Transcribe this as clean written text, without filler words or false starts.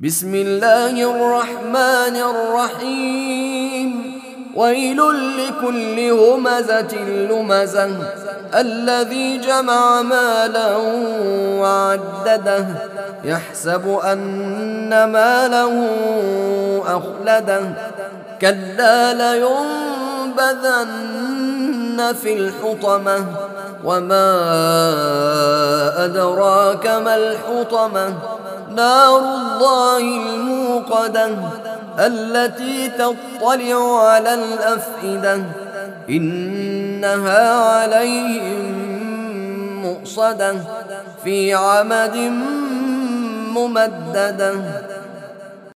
بسم الله الرحمن الرحيم. ويل لكل همزة لمزة الذي جمع مالا وعدده يحسب أن ماله أخلده كلا لينبذن في الحطمة وما أدراك ما الحطمة نار الله الموقدة التي تطلع على الأفئدة إنها عليهم مؤصدة في عمد ممددة.